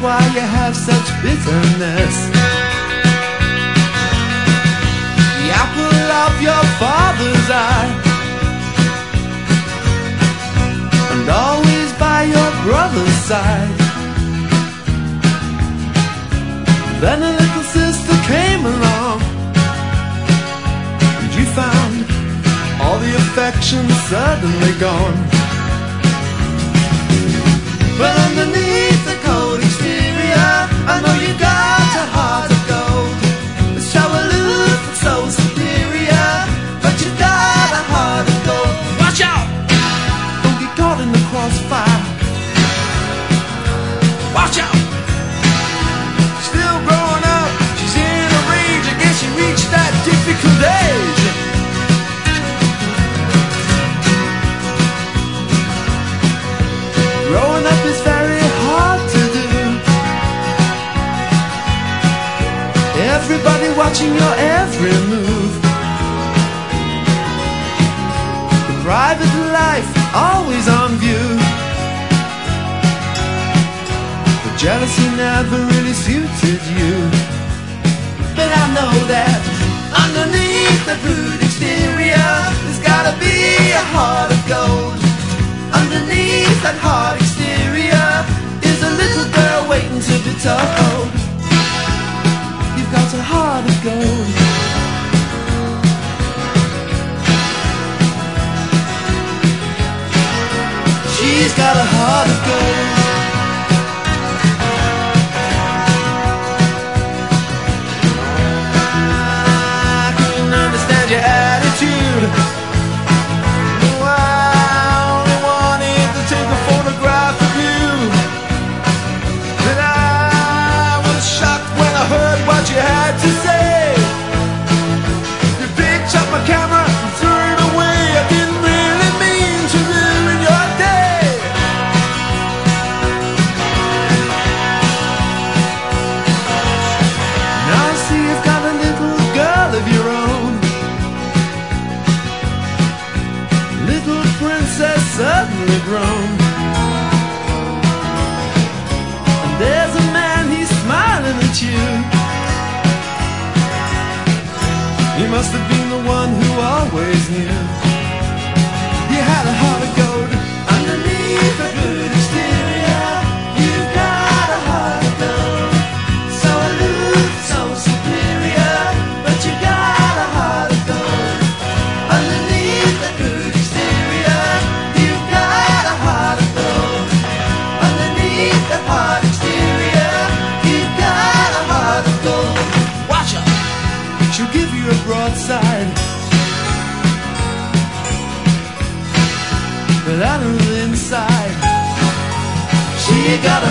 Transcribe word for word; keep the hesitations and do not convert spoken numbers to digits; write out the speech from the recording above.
why you have such bitterness. The apple of your father's eye, and always by your brother's side. Then a little sister came along, and you found all the affection suddenly gone. But underneath the cold exterior, I know you got a heart of gold. It's so aloof and so superior, but you got a heart of gold. Watch out! Don't get caught in the crossfire. Watch out! Still growing up, she's in a rage. I guess she reached that difficult age. Growing up is very hard to do. Everybody watching your every move. The private life always on view. But jealousy never really suited you. But I know that underneath the rude exterior, there's gotta be a heart of gold. Underneath that hard exterior is a little girl waiting to be told. You've got a heart of gold. She's got a heart of gold. I can understand your attitude. You had to say. You picked up my camera and threw it away. I didn't really mean to ruin your day. Now I see you've got a little girl of your own. Little princess suddenly grown. And there's a man, he's smiling at you. You must have been the one who always knew. You had a heart of gold underneath the good exterior. You got a heart of gold, so aloof, so superior, but you got a heart of gold underneath the good exterior. You got a heart of gold underneath the hard exterior. You got a heart of gold. Watch out! She'll give you a broadside, but I know inside she got a